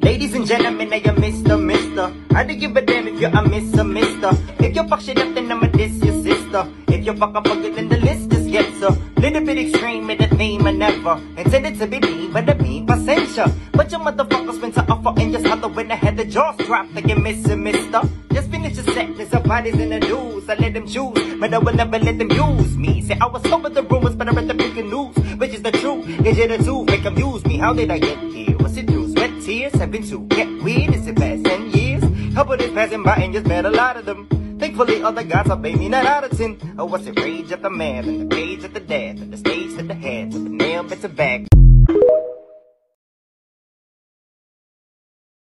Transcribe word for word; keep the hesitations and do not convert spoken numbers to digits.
Ladies and gentlemen, I am Mister Mister I don't give a damn if you're a Mister Mister If you fuck shit up, then I'ma diss your sister. If you fuck up fucker, then the list just gets a little bit extreme with the theme and never intended to be mean, but the mean passenger. But your motherfuckers went to offer and just holler when I had the jaws dropped like you missing Mister. Just finish your set, there's some bodies in the news. I let them choose, but I will never let them use me. Say I was over the rumors, but I read the freaking news, which is the truth. Is it the truth? Make them use me. How did I get here? What's it through? Sweat, tears, have been to get weird. Is it past ten years? Couple days passing by and just met a lot of them. Thankfully, other guys are baby not out of ten. Oh, what's it? Rage at the man, and the cage at the dad, and the stage to the head, with the nail bits of back.